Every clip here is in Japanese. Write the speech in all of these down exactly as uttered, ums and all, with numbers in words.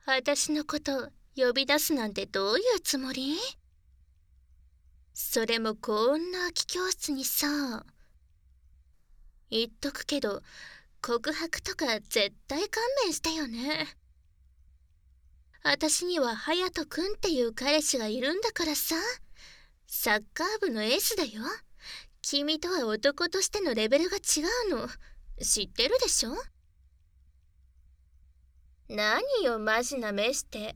私のこと呼び出すなんてどういうつもり？それもこんな空き教室にさ。言っとくけど、告白とか絶対勘弁してよね。私には隼人くんっていう彼氏がいるんだからさ。サッカー部のエースだよ。君とは男としてのレベルが違うの知ってるでしょ？何よマジな目して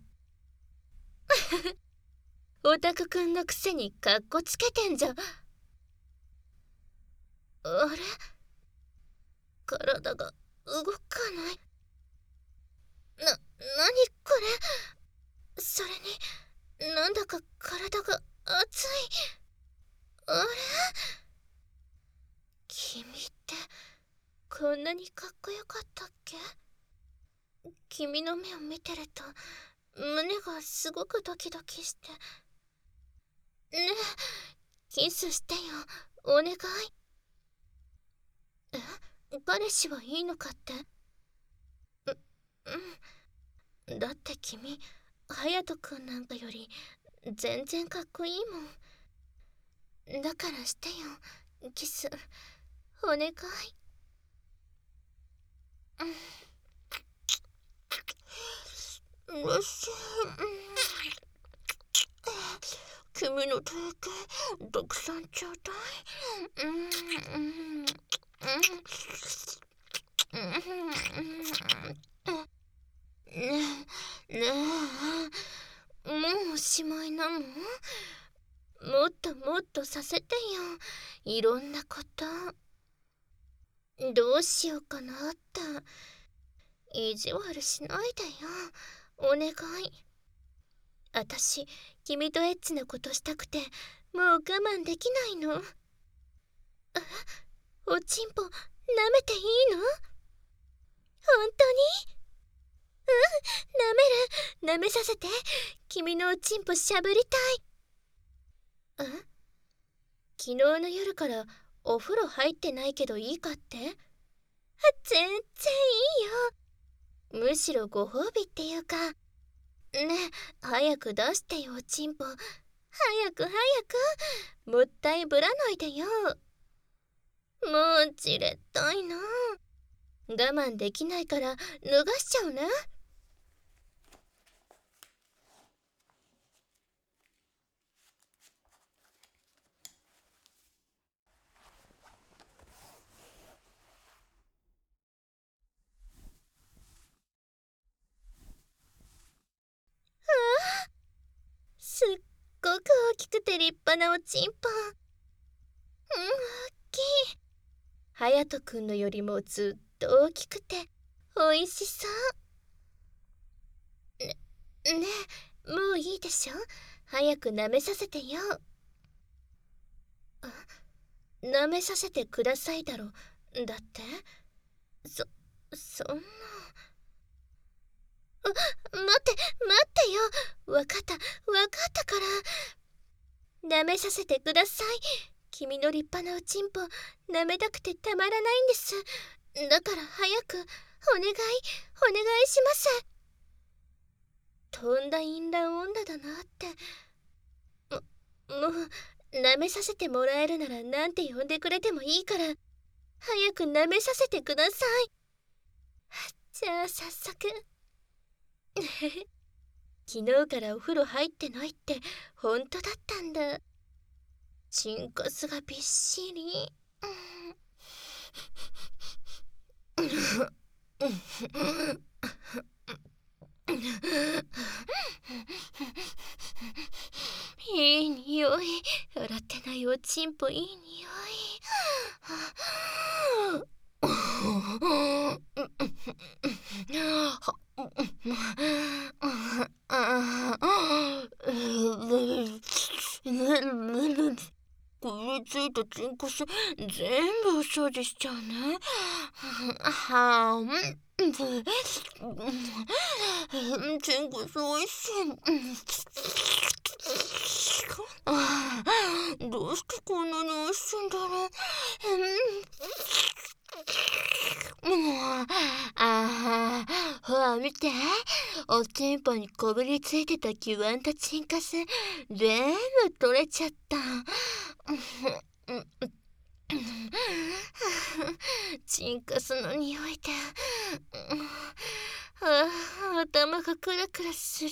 オタクくんのくせにカッコつけてんじゃ。あれ、体が動かない。な、なにこれ。それになんだか体が熱い。あれ、君ってこんなにかっこよかったっけ？君の目を見てると胸がすごくドキドキして。ねえ、キスしてよ、お願い。え、彼氏はいいのかって？う、うん。だって君、隼人くんなんかより全然かっこいいもん。だからしてよ、キス、お願い。うん。よし。君の体型たくさんちょうだい。うんうんうん。ねえねえ、もうおしまいなの？もっともっとさせてよ、いろんなこと。どうしようかなって。意地悪しないでよ、お願い。あたし、君とエッチなことしたくてもう我慢できないの。え、おちんぽ舐めていいの？本当に？うん、舐める。舐めさせて。君のおちんぽしゃぶりたい。ん？昨日の夜からお風呂入ってないけどいいかって？全然いいよ。むしろご褒美っていうか。ねえ、早く出してよおちんぽ。早く早く。もったいぶらないでよ。もうじれったいな。我慢できないから脱がしちゃうね。すっごく大きくて立派なおちんぽ。うん、大きい。隼人くんのよりもずっと大きくておいしそう。ね、ねえ、もういいでしょ。早く舐めさせてよ。あ、舐めさせてくださいだろ。だってそ、そんな。あ、待って待ってよ。わかったわかったから。舐めさせてください。君の立派なおちんぽ舐めたくてたまらないんです。だから早くお願いお願いします。とんだ淫乱女だなって。も、もう舐めさせてもらえるならなんて呼んでくれてもいいから早く舐めさせてください。じゃあ早速。昨日からお風呂入ってないって本当だったんだ。チンコスがびっしり。いい匂い。洗ってないおちんぽいい匂い。こびりついたチンコス全部お掃除しちゃうね。はん、チンコスおいしい。どうしてこんなにおいしいんだろう。ああ、ほら見て、 おちんぽにこびりついてたキュワンとチンカス全部取れちゃった。チンカスの匂いでああ頭がクラクラする。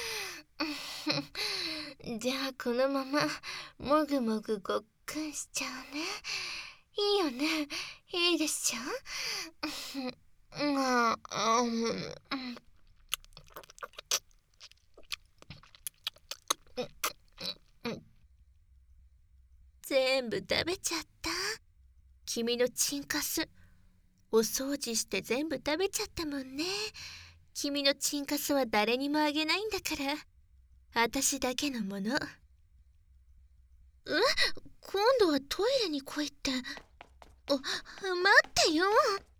じゃあこのままもぐもぐごっくんしちゃうね。いいよね、いいでしょ。全部食べちゃった。君のチンカスお掃除して全部食べちゃったもんね。君のチンカスは誰にもあげないんだから、私だけのもの。え、今度はトイレに来いって。あ、待ってよ。